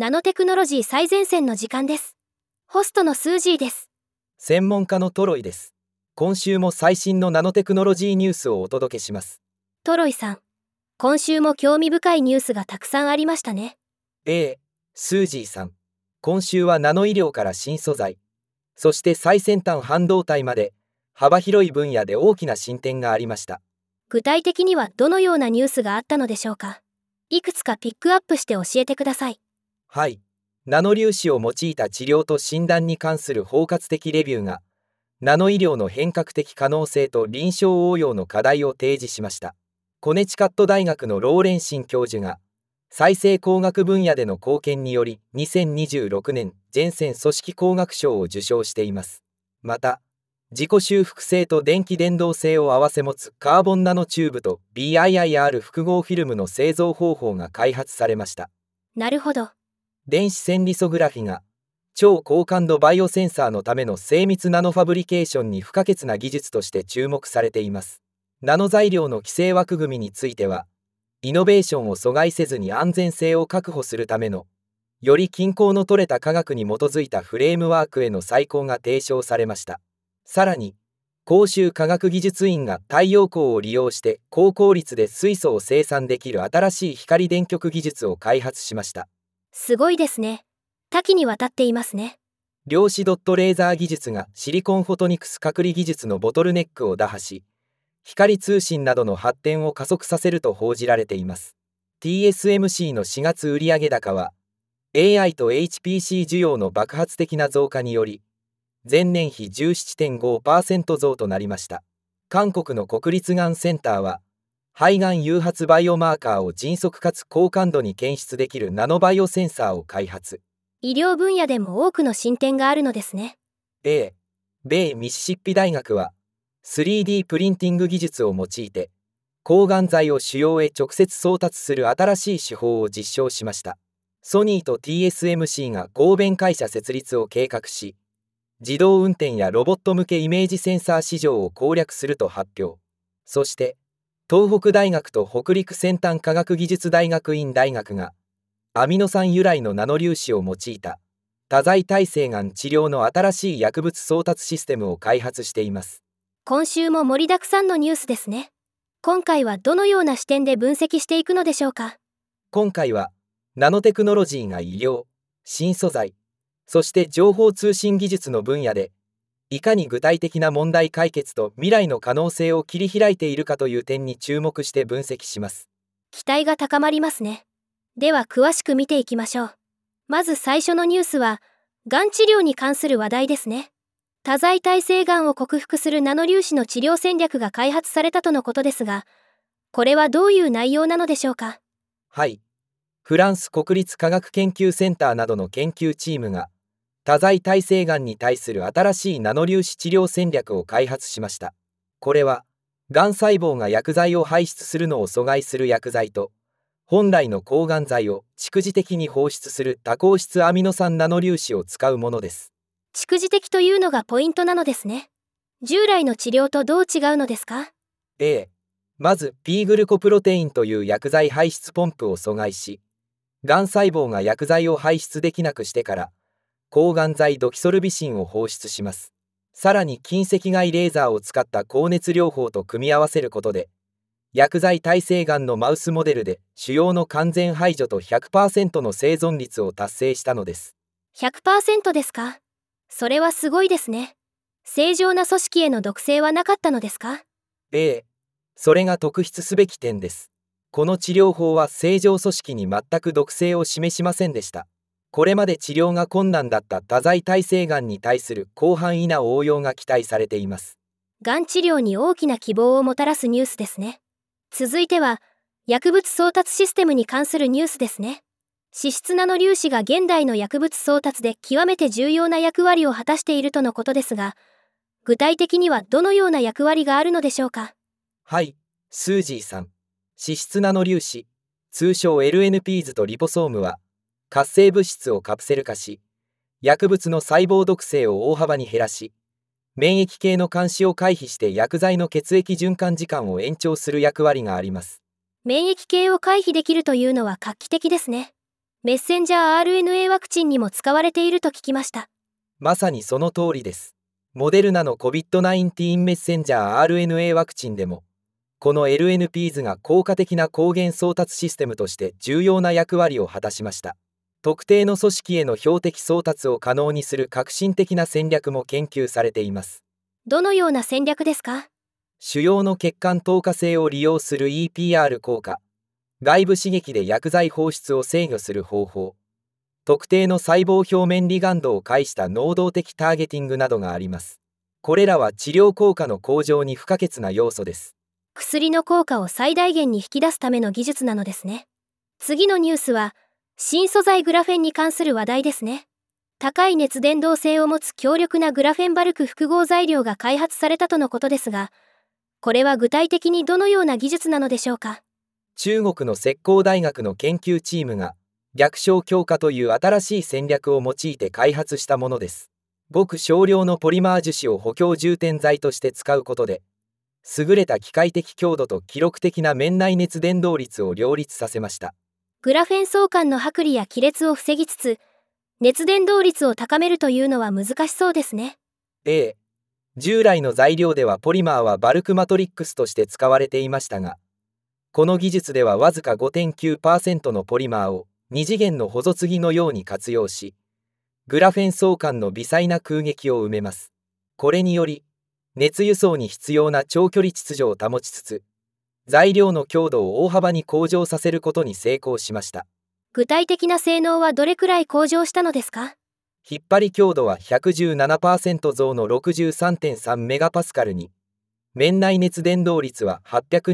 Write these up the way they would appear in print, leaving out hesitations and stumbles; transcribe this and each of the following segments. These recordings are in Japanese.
ナノテクノロジー最前線の時間です。ホストのスージーです。 専門家のトロイです。今週も最新のナノテクノロジーニュースをお届けします。 トロイさん、今週も興味深いニュースがたくさんありましたね。 スージーさん、今週はナノ医療から新素材、そして最先端半導体まで幅広い分野で大きな進展がありました。 具体的にはどのようなニュースがあったのでしょうか。いくつかピックアップして教えてください。 はい、ナノ粒子を用いた治療と診断に関する包括的レビューがナノ医療の変革的可能性と臨床応用の課題を提示しました。コネチカット大学のローレンシン教授が再生工学分野での貢献により2026年ジェンセン組織工学賞を受賞しています。また自己修復性と電気伝導性を併せ持つカーボンナノチューブと BIIR 複合フィルムの製造方法が開発されました。 なるほど。 電子線リソグラフィが超高感度バイオセンサーのための精密ナノファブリケーションに不可欠な技術として注目されています。ナノ材料の規制枠組みについてはイノベーションを阻害せずに安全性を確保するためのより均衡の取れた科学に基づいたフレームワークへの再考が提唱されました。さらに広州科学技術院が太陽光を利用して高効率で水素を生産できる新しい光電極技術を開発しました。 すごいですね。多岐にわたっていますね。 量子ドットレーザー技術がシリコンフォトニクス隔離技術のボトルネックを打破し光通信などの発展を加速させると報じられています。 TSMC の4月売上高は AI と HPC 需要の爆発的な増加により前年比 17.5% 増となりました。韓国の国立がんセンターは肺がん誘発バイオマーカーを迅速かつ高感度に検出できるナノバイオセンサーを開発。 医療分野でも多くの進展があるのですね。 米ミシシッピ大学は 3D プリンティング技術を用いて抗がん剤を腫瘍へ直接送達する新しい手法を実証しました。ソニーと TSMC が合弁会社設立を計画し自動運転やロボット向けイメージセンサー市場を攻略すると発表。そして東北大学と北陸先端科学技術大学院大学がアミノ酸由来のナノ粒子を用いた多剤耐性がん治療の新しい薬物送達システムを開発しています。 今週も盛りだくさんのニュースですね。今回はどのような視点で分析していくのでしょうか。 今回はナノテクノロジーが医療、新素材、そして情報通信技術の分野でいかに具体的な問題解決と未来の可能性を切り開いているかという点に注目して分析します。 期待が高まりますね。では詳しく見ていきましょう。まず最初のニュースはがん治療に関する話題ですね。多剤耐性がんを克服するナノ粒子の治療戦略が開発されたとのことですが、これはどういう内容なのでしょうか。 はい、フランス国立科学研究センターなどの研究チームが多剤耐性がんに対する新しいナノ粒子治療戦略を開発しました。これはがん細胞が薬剤を排出するのを阻害する薬剤と本来の抗がん剤を蓄次的に放出する多孔質アミノ酸ナノ粒子を使うものです。 蓄次的というのがポイントなのですね。従来の治療とどう違うのですか。 まず P グルコプロテインという薬剤排出ポンプを阻害しがん細胞が薬剤を排出できなくしてから抗がん剤ドキソルビシンを放出します。さらに近赤外レーザーを使った高熱療法と組み合わせることで薬剤耐性がんのマウスモデルで腫瘍の完全排除と 100% の生存率を達成したのです。 100% ですか。それはすごいですね。正常な組織への毒性はなかったのですか。 それが特筆すべき点です。この治療法は正常組織に全く毒性を示しませんでした。これまで治療が困難だった多剤耐性がんに対する広範囲な応用が期待されています。 がん治療に大きな希望をもたらすニュースですね。続いては薬物送達システムに関するニュースですね。脂質ナノ粒子が現代の薬物送達で極めて重要な役割を果たしているとのことですが、具体的にはどのような役割があるのでしょうか。 はい、スージーさん。脂質ナノ粒子、通称 LNPs とリポソームは活性物質をカプセル化し薬物の細胞毒性を大幅に減らし免疫系の監視を回避して薬剤の血液循環時間を延長する役割があります。 免疫系を回避できるというのは画期的ですね。 メッセンジャー RNA ワクチンにも使われていると聞きました。 まさにその通りです。モデルナの COVID-19 メッセンジャー RNA ワクチンでも、この LNPs が効果的な抗原送達システムとして重要な役割を果たしました。特定の組織への標的送達を可能にする革新的な戦略も研究されています。 どのような戦略ですか？ 腫瘍の血管透過性を利用する EPR 効果、外部刺激で薬剤放出を制御する方法、特定の細胞表面リガンドを介した能動的ターゲティングなどがあります。これらは治療効果の向上に不可欠な要素です。 薬の効果を最大限に引き出すための技術なのですね。次のニュースは、新素材グラフェンに関する話題ですね。高い熱伝導性を持つ強力なグラフェンバルク複合材料が開発されたとのことですが、これは具体的にどのような技術なのでしょうか？ 中国の浙江大学の研究チームが逆衝強化という新しい戦略を用いて開発したものです。ごく少量のポリマー樹脂を補強充填剤として使うことで、優れた機械的強度と記録的な面内熱伝導率を両立させました。 グラフェン相関の剥離や亀裂を防ぎつつ、熱伝導率を高めるというのは難しそうですね。 従来の材料ではポリマーはバルクマトリックスとして使われていましたが、この技術ではわずか 5.9% のポリマーを2次元の補助継ぎのように活用し、グラフェン相関の微細な空隙を埋めます。これにより、熱輸送に必要な長距離秩序を保ちつつ、材料の強度を大幅に向上させることに成功しました。 具体的な性能はどれくらい向上したのですか？ 引っ張り強度は 117% 増の 63.3 メガパスカルに、面内熱伝導率は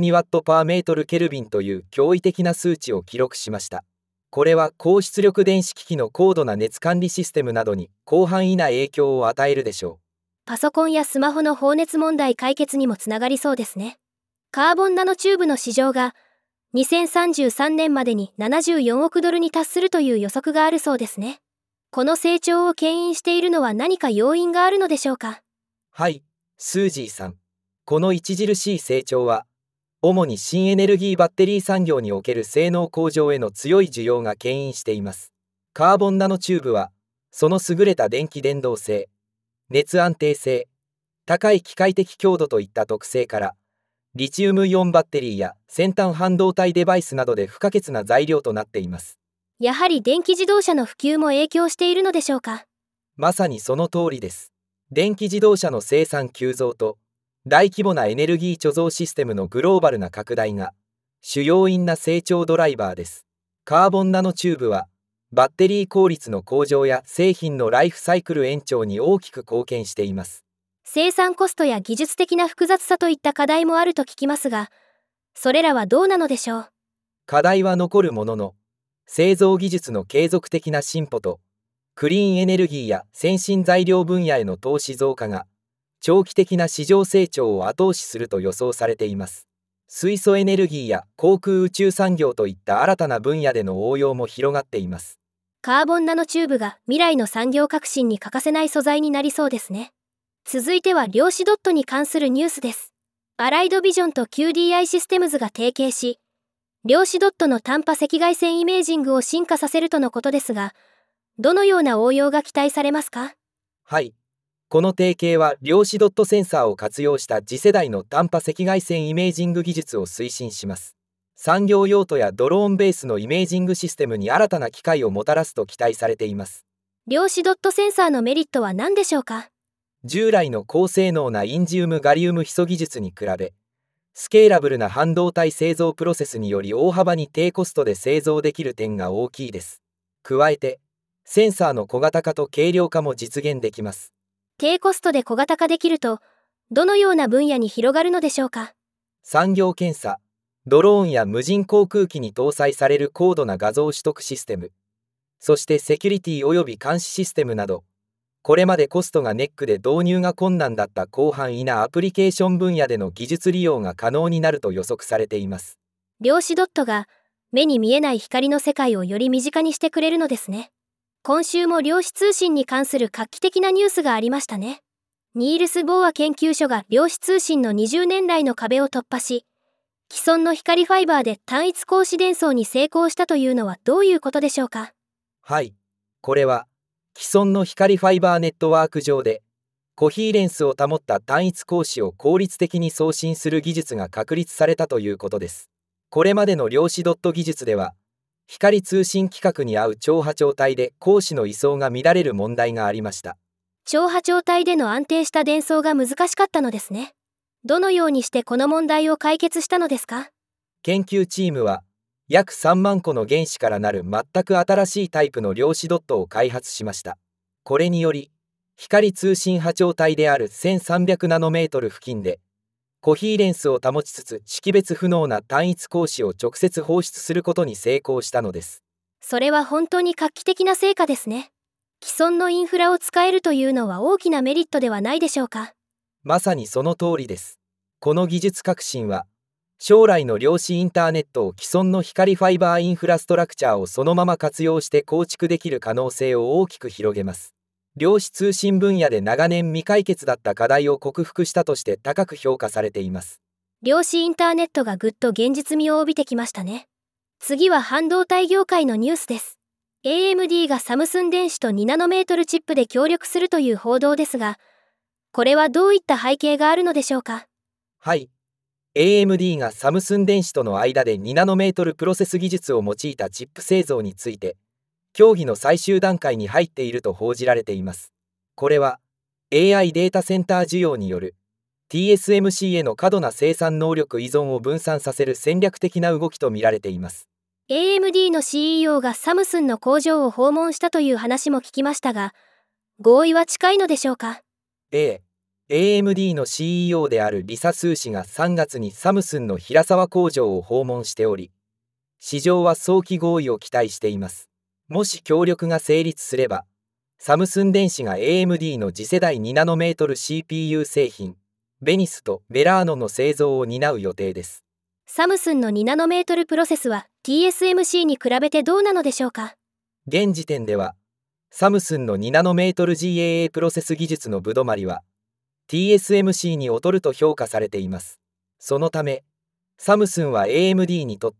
802W/m ケルビンという驚異的な数値を記録しました。これは高出力電子機器の高度な熱管理システムなどに広範囲な影響を与えるでしょう。 パソコンやスマホの放熱問題解決にもつながりそうですね。カーボンナノチューブの市場が2033年までに74億ドルに達するという予測があるそうですね。この成長を牽引しているのは何か要因があるのでしょうか？ はい、スージーさん。この著しい成長は、主に新エネルギーバッテリー産業における性能向上への強い需要が牽引しています。カーボンナノチューブは、その優れた電気伝導性、熱安定性、高い機械的強度といった特性から、リチウムイオンバッテリーや先端半導体デバイスなどで不可欠な材料となっています。 やはり電気自動車の普及も影響しているのでしょうか？ まさにその通りです。電気自動車の生産急増と大規模なエネルギー貯蔵システムのグローバルな拡大が主要因な成長ドライバーです。カーボンナノチューブはバッテリー効率の向上や製品のライフサイクル延長に大きく貢献しています。 生産コストや技術的な複雑さといった課題もあると聞きますが、それらはどうなのでしょう？ 課題は残るものの、製造技術の継続的な進歩とクリーンエネルギーや先進材料分野への投資増加が長期的な市場成長を後押しすると予想されています。水素エネルギーや航空宇宙産業といった新たな分野での応用も広がっています。 カーボンナノチューブが未来の産業革新に欠かせない素材になりそうですね。続いては量子ドットに関するニュースです。アライドビジョンと QDI システムズが提携し、量子ドットの単波赤外線イメージングを進化させるとのことですが、どのような応用が期待されますか？ はい。この提携は量子ドットセンサーを活用した次世代の単波赤外線イメージング技術を推進します。産業用途やドローンベースのイメージングシステムに新たな機会をもたらすと期待されています。 量子ドットセンサーのメリットは何でしょうか？ 従来の高性能なインジウムガリウムヒ素技術に比べ、スケーラブルな半導体製造プロセスにより大幅に低コストで製造できる点が大きいです。加えて、センサーの小型化と軽量化も実現できます。 低コストで小型化できると、どのような分野に広がるのでしょうか？ 産業検査、ドローンや無人航空機に搭載される高度な画像取得システム、そしてセキュリティおよび監視システムなど、これまでコストがネックで導入が困難だった広範囲なアプリケーション分野での技術利用が可能になると予測されています。 量子ドットが目に見えない光の世界をより身近にしてくれるのですね。今週も量子通信に関する画期的なニュースがありましたね。ニールス・ボーア研究所が量子通信の20年来の壁を突破し、既存の光ファイバーで単一光子伝送に成功したというのはどういうことでしょうか？ はい、これは既存の光ファイバーネットワーク上でコヒーレンスを保った単一光子を効率的に送信する技術が確立されたということです。これまでの量子ドット技術では光通信規格に合う超波長帯で光子の移送が乱れる問題がありました。 超波長帯での安定した伝送が難しかったのですね。どのようにしてこの問題を解決したのですか？ 研究チームは約3万個の原子からなる全く新しいタイプの量子ドットを開発しました。これにより光通信波長帯である1300ナノメートル付近でコヒーレンスを保ちつつ識別不能な単一光子を直接放出することに成功したのです。 それは本当に画期的な成果ですね。既存のインフラを使えるというのは大きなメリットではないでしょうか。 まさにその通りです。この技術革新は将来の量子インターネットを既存の光ファイバーインフラストラクチャーをそのまま活用して構築できる可能性を大きく広げます。量子通信分野で長年未解決だった課題を克服したとして高く評価されています。 量子インターネットがぐっと現実味を帯びてきましたね。次は半導体業界のニュースです。AMD がサムスン電子と2ナノメートルチップで協力するという報道ですが、これはどういった背景があるのでしょうか？ はい。AMD がサムスン電子との間で2ナノメートルプロセス技術を用いたチップ製造について、協議の最終段階に入っていると報じられています。これは AI データセンター需要による TSMC への過度な生産能力依存を分散させる戦略的な動きとみられています。 AMD の CEO がサムスンの工場を訪問したという話も聞きましたが、合意は近いのでしょうか？ AMD の CEO であるリサ・スー氏が3月にサムスンの平沢工場を訪問しており、市場は早期合意を期待しています。もし協力が成立すれば、サムスン電子が AMD の次世代2ナノメートル CPU 製品、ベニスとベラーノの製造を担う予定です。 サムスンの2ナノメートルプロセスは TSMC に比べてどうなのでしょうか？ 現時点では、サムスンの2ナノメートル GAA プロセス技術のぶどまりは、TSMC に劣ると評価されています。そのため、サムスンは AMD にとって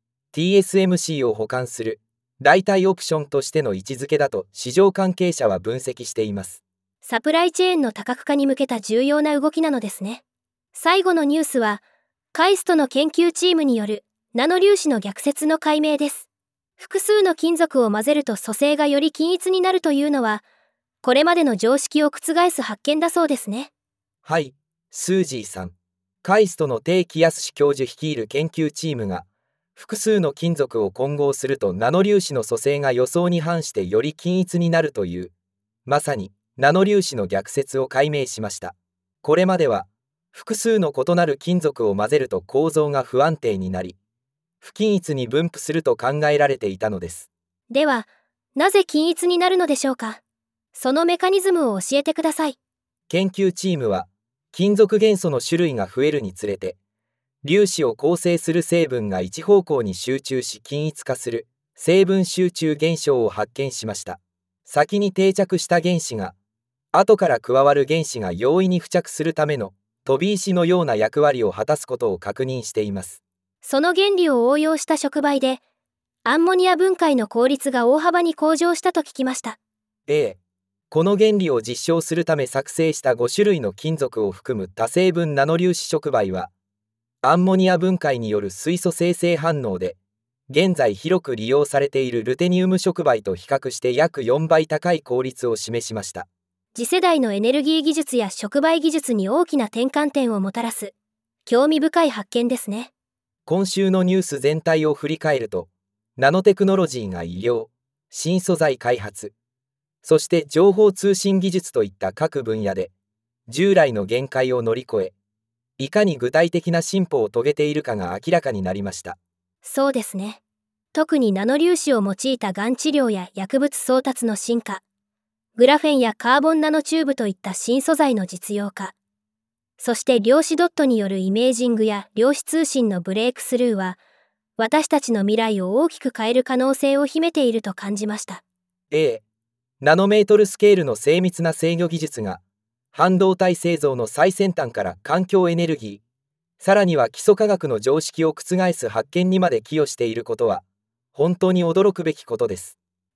、TSMC を補完する代替オプションとしての位置づけだと市場関係者は分析しています。 サプライチェーンの多角化に向けた重要な動きなのですね。最後のニュースは、カイストの研究チームによるナノ粒子の逆説の解明です。複数の金属を混ぜると組成がより均一になるというのは、これまでの常識を覆す発見だそうですね。 はい、スージーさん。カイストの鄭喜康教授率いる研究チームが、複数の金属を混合するとナノ粒子の組成が予想に反してより均一になるという、まさにナノ粒子の逆説を解明しました。これまでは、複数の異なる金属を混ぜると構造が不安定になり、不均一に分布すると考えられていたのです。 では、なぜ均一になるのでしょうか？そのメカニズムを教えてください。 研究チームは、金属元素の種類が増えるにつれて、粒子を構成する成分が一方向に集中し均一化する成分集中現象を発見しました。先に定着した原子が、後から加わる原子が容易に付着するための飛び石のような役割を果たすことを確認しています。 その原理を応用した触媒で、アンモニア分解の効率が大幅に向上したと聞きました。 この原理を実証するため作成した5種類の金属を含む多成分ナノ粒子触媒は、アンモニア分解による水素生成反応で、現在広く利用されているルテニウム触媒と比較して約4倍高い効率を示しました。 次世代のエネルギー技術や触媒技術に大きな転換点をもたらす、興味深い発見ですね。 今週のニュース全体を振り返ると、ナノテクノロジーが医療、新素材開発、そして情報通信技術といった各分野で、従来の限界を乗り越え、いかに具体的な進歩を遂げているかが明らかになりました。 そうですね。特にナノ粒子を用いたがん治療や薬物送達の進化、グラフェンやカーボンナノチューブといった新素材の実用化、そして量子ドットによるイメージングや量子通信のブレイクスルーは、私たちの未来を大きく変える可能性を秘めていると感じました。 ナノメートルスケールの精密な制御技術が、半導体製造の最先端から環境エネルギー、さらには基礎科学の常識を覆す発見にまで寄与していることは、本当に驚くべきことです。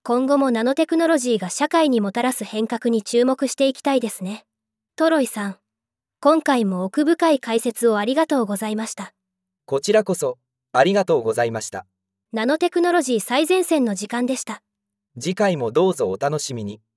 今後もナノテクノロジーが社会にもたらす変革に注目していきたいですね。トロイさん、今回も奥深い解説をありがとうございました。 こちらこそありがとうございました。 ナノテクノロジー最前線の時間でした。 次回もどうぞお楽しみに。